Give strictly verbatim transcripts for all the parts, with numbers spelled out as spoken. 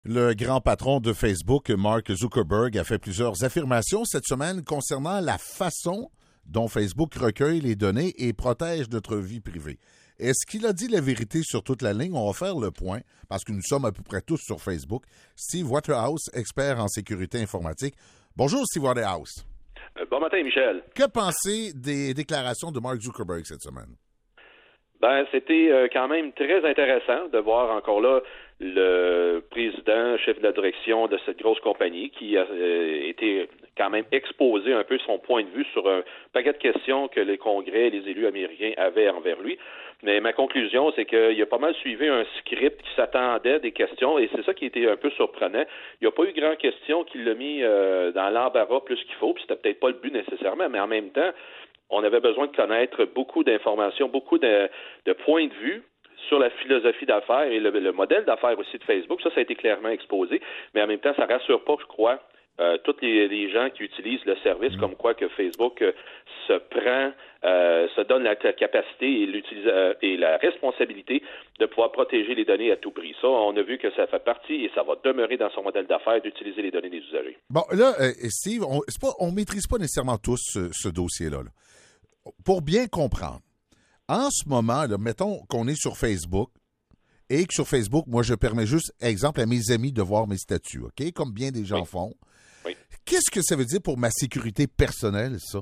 Le grand patron de Facebook, Mark Zuckerberg, a fait plusieurs affirmations cette semaine concernant la façon dont Facebook recueille les données et protège notre vie privée. Est-ce qu'il a dit la vérité sur toute la ligne? On va faire le point, parce que nous sommes à peu près tous sur Facebook. Steve Waterhouse, expert en sécurité informatique. Bonjour, Steve Waterhouse. Euh, bon matin, Michel. Que pensez des déclarations de Mark Zuckerberg cette semaine? Ben, c'était euh, quand même très intéressant de voir encore là le président, chef de la direction de cette grosse compagnie qui a euh, été quand même exposé un peu son point de vue sur un paquet de questions que les congrès et les élus américains avaient envers lui. Mais ma conclusion, c'est qu'il a pas mal suivi un script qui s'attendait des questions et c'est ça qui était un peu surprenant. Il n'y a pas eu grand question qui l'a mis euh, dans l'embarras plus qu'il faut, puis c'était peut-être pas le but nécessairement, mais en même temps, on avait besoin de connaître beaucoup d'informations, beaucoup de, de points de vue sur la philosophie d'affaires et le, le modèle d'affaires aussi de Facebook. Ça, ça a été clairement exposé, mais en même temps, ça rassure pas, je crois, euh, tous les, les gens qui utilisent le service, mmh. comme quoi que Facebook euh, se prend, euh, se donne la capacité et, euh, et la responsabilité de pouvoir protéger les données à tout prix. Ça, on a vu que ça fait partie et ça va demeurer dans son modèle d'affaires d'utiliser les données des usagers. Bon, là, euh, Steve, on ne maîtrise pas nécessairement tous ce, ce dossier-là. Là. Pour bien comprendre, en ce moment, là, mettons qu'on est sur Facebook et que sur Facebook, moi, je permets juste, exemple, à mes amis de voir mes statuts, OK? Comme bien des gens oui. font. Oui. Qu'est-ce que ça veut dire pour ma sécurité personnelle, ça?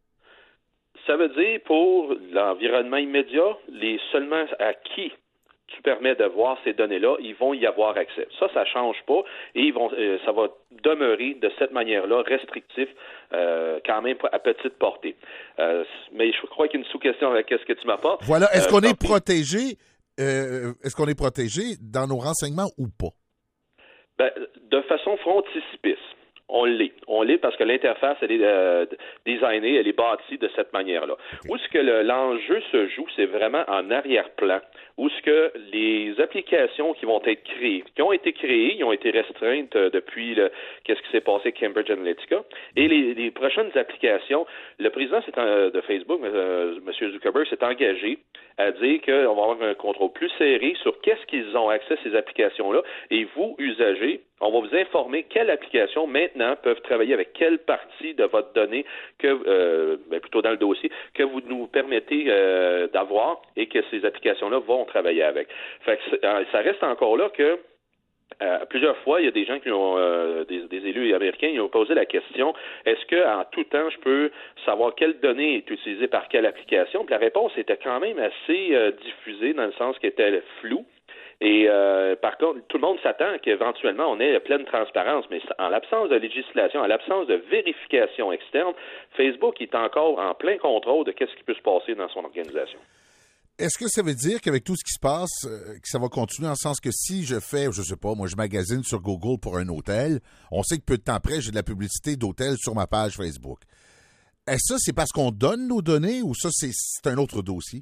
Ça veut dire pour l'environnement immédiat, les seulement à qui tu permets de voir ces données-là, ils vont y avoir accès. Ça, ça change pas et ils vont, euh, ça va demeurer de cette manière-là restrictif, euh, quand même à petite portée. Euh, mais je crois qu'il y a une sous-question avec ce que tu m'apportes. Voilà. Est-ce euh, qu'on est protégé? Euh, est-ce qu'on est protégé dans nos renseignements ou pas? Ben, de façon frontispice. On l'est. On l'est parce que l'interface, elle est euh, designée, elle est bâtie de cette manière-là. Okay. Où est-ce que le, l'enjeu se joue, c'est vraiment en arrière-plan. Où est-ce que les applications qui vont être créées, qui ont été créées, ils ont été restreintes euh, depuis le, qu'est-ce qui s'est passé avec Cambridge Analytica, et les, les prochaines applications, le président euh, de Facebook, euh, M. Zuckerberg, s'est engagé à dire qu'on va avoir un contrôle plus serré sur qu'est-ce qu'ils ont accès à ces applications-là, et vous, usagers, on va vous informer quelles applications maintenant peuvent travailler avec quelle partie de votre donnée que, euh, ben plutôt dans le dossier, que vous nous permettez euh, d'avoir et que ces applications-là vont travailler avec. Fait que ça reste encore là que Euh, plusieurs fois, il y a des gens qui ont, euh, des, des élus américains, ils ont posé la question, est-ce que en tout temps, je peux savoir quelle donnée est utilisée par quelle application? Puis la réponse était quand même assez euh, diffusée dans le sens qu'elle était floue. Et euh, par contre, tout le monde s'attend qu'éventuellement on ait pleine transparence, mais en l'absence de législation, en l'absence de vérification externe, Facebook est encore en plein contrôle de qu'est-ce qui peut se passer dans son organisation. Est-ce que ça veut dire qu'avec tout ce qui se passe, euh, que ça va continuer en sens que si je fais, je sais pas, moi je magasine sur Google pour un hôtel, on sait que peu de temps après, j'ai de la publicité d'hôtel sur ma page Facebook. Est-ce que c'est parce qu'on donne nos données ou ça, c'est, c'est un autre dossier?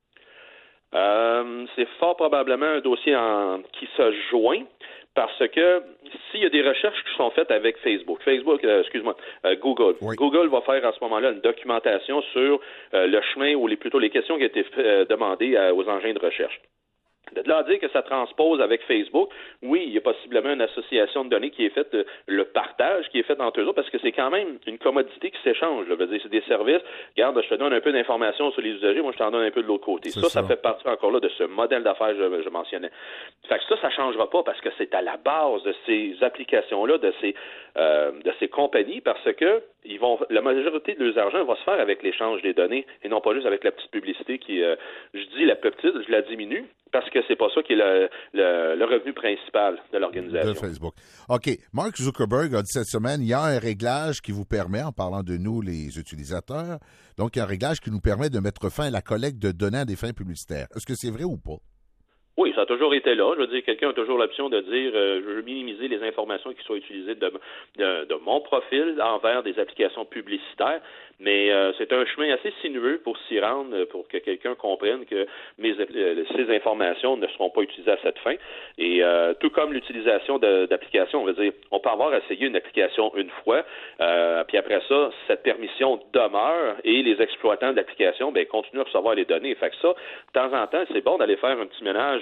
Euh, c'est fort probablement un dossier en, qui se joint parce que s'il y a des recherches qui sont faites avec Facebook, Facebook, euh, excuse-moi, euh, Google, oui. Google va faire à ce moment-là une documentation sur euh, le chemin ou les, plutôt les questions qui ont été euh, demandées euh, aux engins de recherche. De là à dire que ça transpose avec Facebook, oui, il y a possiblement une association de données qui est faite, le partage qui est fait entre eux autres, parce que c'est quand même une commodité qui s'échange. Je veux dire, c'est des services. Regarde, je te donne un peu d'informations sur les usagers, moi je t'en donne un peu de l'autre côté. Ça, ça, ça fait partie encore là de ce modèle d'affaires que je, je mentionnais. Fait que ça, ça changera pas parce que c'est à la base de ces applications-là, de ces euh, de ces compagnies, parce que ils vont, la majorité de leurs argent va se faire avec l'échange des données et non pas juste avec la petite publicité qui, euh, je dis la petite, je la diminue. Parce que c'est pas ça qui est le, le, le revenu principal de l'organisation. De Facebook. OK. Mark Zuckerberg a dit cette semaine, il y a un réglage qui vous permet, en parlant de nous, les utilisateurs, donc il y a un réglage qui nous permet de mettre fin à la collecte de données à des fins publicitaires. Est-ce que c'est vrai ou pas? Oui, ça a toujours été là. Je veux dire, quelqu'un a toujours l'option de dire euh, je veux minimiser les informations qui soient utilisées de, de, de mon profil envers des applications publicitaires. Mais euh, c'est un chemin assez sinueux pour s'y rendre, pour que quelqu'un comprenne que mes, euh, ces informations ne seront pas utilisées à cette fin. Et euh, tout comme l'utilisation de, d'applications, on va dire, on peut avoir essayé une application une fois, euh, puis après ça, cette permission demeure et les exploitants de l'application ben, continuent à recevoir les données. Fait que ça, de temps en temps, c'est bon d'aller faire un petit ménage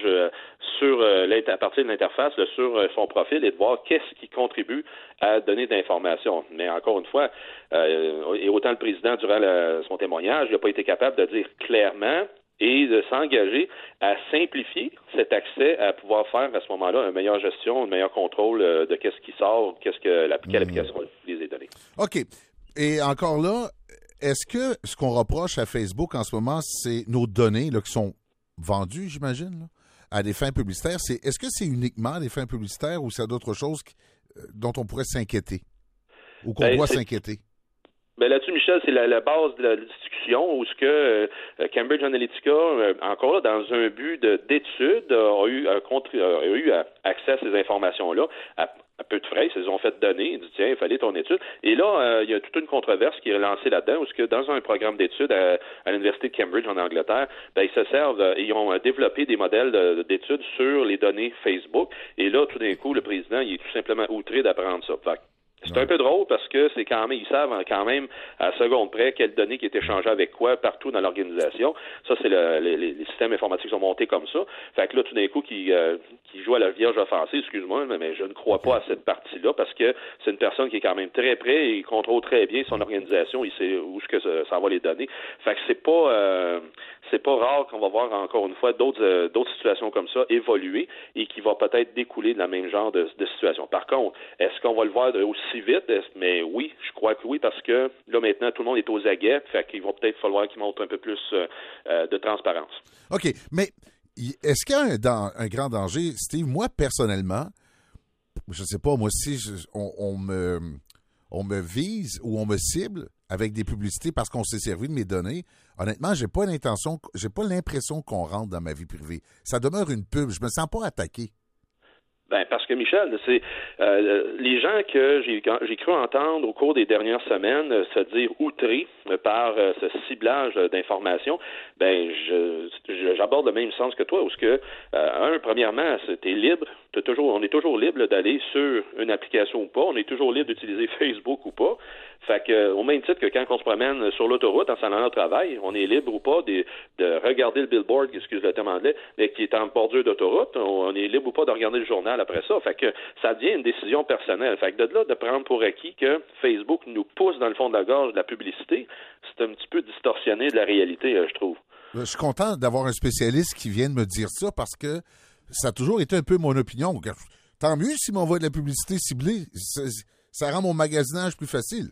euh, sur euh, à partir de l'interface, là, sur euh, son profil et de voir qu'est-ce qui contribue à donner d'informations. Mais encore une fois, euh, et autant le président, durant le, son témoignage, il n'a pas été capable de dire clairement et de s'engager à simplifier cet accès à pouvoir faire à ce moment-là une meilleure gestion, un meilleur contrôle de qu'est-ce qui sort, qu'est-ce que la, quelle application les est donnée. OK. Et encore là, est-ce que ce qu'on reproche à Facebook en ce moment, c'est nos données là, qui sont vendues, j'imagine, là, à des fins publicitaires? C'est, est-ce que c'est uniquement des fins publicitaires ou c'est d'autres choses qui, dont on pourrait s'inquiéter ou qu'on ben, doit c'est... s'inquiéter? Ben là-dessus, Michel, c'est la, la base de la discussion où ce que euh, Cambridge Analytica, euh, encore là, dans un but de, d'étude, a eu, a, contri- a eu accès à ces informations-là à, à peu de frais. Ils les ont fait donner. Ils disent, tiens, il fallait ton étude. Et là, euh, il y a toute une controverse qui est lancée là-dedans où ce que dans un programme d'études à, à l'Université de Cambridge en Angleterre, ben, ils se servent, euh, ils ont développé des modèles de, d'études sur les données Facebook. Et là, tout d'un coup, le président, il est tout simplement outré d'apprendre ça. Fait, c'est ouais. un peu drôle parce que c'est quand même, ils savent quand même à la seconde près quelles données qui est échangées avec quoi partout dans l'organisation. Ça, c'est le, les, les systèmes informatiques sont montés comme ça. Fait que là, tout d'un coup, qui, euh, qui joue à la vierge offensive, excuse-moi, mais, mais je ne crois pas à cette partie-là parce que c'est une personne qui est quand même très près et il contrôle très bien son organisation. Il sait où est-ce que ça, ça va les donner. Fait que c'est pas, euh, c'est pas rare qu'on va voir encore une fois d'autres, euh, d'autres situations comme ça évoluer et qui va peut-être découler de la même genre de, de situation. Par contre, est-ce qu'on va le voir aussi si vite, mais oui, je crois que oui, parce que là, maintenant, tout le monde est aux aguets, fait qu'il va peut-être falloir qu'il montre un peu plus euh, de transparence. OK, mais est-ce qu'il y a un, dans, un grand danger, Steve? Moi, personnellement, je ne sais pas, moi aussi, je, on, on, me, on me vise ou on me cible avec des publicités parce qu'on s'est servi de mes données. Honnêtement, j'ai pas l'intention, j'ai pas l'impression qu'on rentre dans ma vie privée. Ça demeure une pub, je me sens pas attaqué. Ben parce que Michel, c'est euh, les gens que j'ai, j'ai cru entendre au cours des dernières semaines euh, se dire outrés euh, par euh, ce ciblage euh, d'informations. Ben je, je j'aborde le même sens que toi, où ce que euh, un premièrement, t'es libre, t'es toujours, on est toujours libre là, d'aller sur une application ou pas, on est toujours libre d'utiliser Facebook ou pas. Fait que, au même titre que quand on se promène sur l'autoroute en s'en allant au travail, on est libre ou pas de, de regarder le billboard, excuse le terme anglais, mais qui est en bordure d'autoroute, on, on est libre ou pas de regarder le journal après ça. Fait que ça devient une décision personnelle. Fait que de là, de prendre pour acquis que Facebook nous pousse dans le fond de la gorge de la publicité, c'est un petit peu distorsionné de la réalité, je trouve. Je suis content d'avoir un spécialiste qui vient de me dire ça parce que ça a toujours été un peu mon opinion. Tant mieux s'il m'envoie de la publicité ciblée. Ça, ça rend mon magasinage plus facile.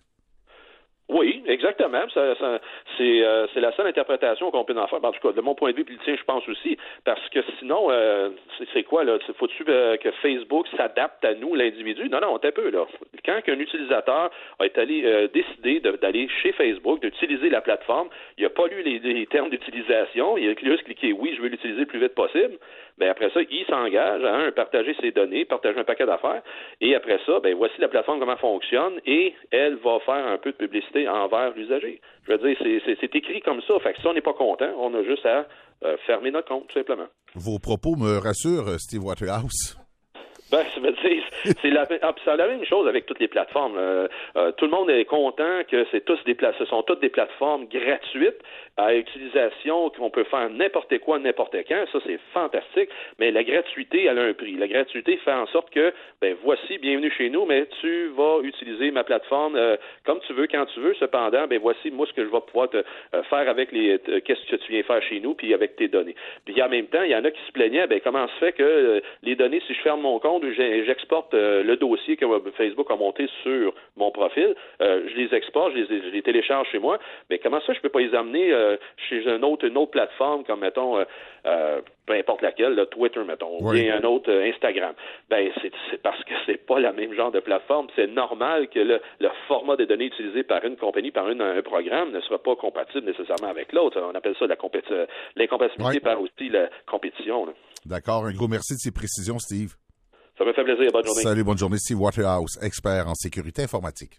Oui, exactement. Ça, ça, c'est, euh, c'est la seule interprétation qu'on peut en faire. En tout cas, de mon point de vue, puis le tien, je pense aussi, parce que sinon, euh, c'est, c'est quoi, là? Faut-tu euh, que Facebook s'adapte à nous, l'individu? Non, non, un peu, là. Quand un utilisateur est allé euh, décider de, d'aller chez Facebook, d'utiliser la plateforme, il n'a pas lu les, les termes d'utilisation, il a juste cliqué « Oui, je veux l'utiliser le plus vite possible », ben après ça, il s'engage à un, partager ses données, partager un paquet d'affaires, et après ça, ben voici la plateforme comment elle fonctionne, et elle va faire un peu de publicité envers l'usager. Je veux dire, c'est, c'est, c'est écrit comme ça, fait que si on n'est pas content, on a juste à euh, fermer notre compte, tout simplement. Vos propos me rassurent, Steve Waterhouse. Ben, ça veut dire, c'est la, c'est la même chose avec toutes les plateformes. Euh, euh, tout le monde est content que c'est tous des ce sont toutes des plateformes gratuites à utilisation, qu'on peut faire n'importe quoi, n'importe quand. Ça, c'est fantastique. Mais la gratuité, elle a un prix. La gratuité fait en sorte que, ben, voici, bienvenue chez nous, mais tu vas utiliser ma plateforme euh, comme tu veux, quand tu veux. Cependant, ben, voici, moi, ce que je vais pouvoir te euh, faire avec les, te, qu'est-ce que tu viens faire chez nous, puis avec tes données. Puis, en même temps, il y en a qui se plaignaient, ben, comment se fait que euh, les données, si je ferme mon compte, j'exporte euh, le dossier que Facebook a monté sur mon profil, euh, je les exporte, je les, je les télécharge chez moi, mais comment ça je peux pas les amener euh, chez une autre, une autre plateforme comme, mettons, euh, euh, peu importe laquelle, là, Twitter, mettons, ou bien un autre euh, Instagram? Ben, c'est, c'est parce que c'est pas la même genre de plateforme. C'est normal que le, le format des données utilisé par une compagnie, par une, un programme, ne sera pas compatible nécessairement avec l'autre. On appelle ça la compéti- l'incompatibilité ouais. par aussi la compétition. Là. D'accord. Un gros merci de ces précisions, Steve. Ça me fait plaisir. Bonne journée. Salut, bonne journée. Steve Waterhouse, expert en sécurité informatique.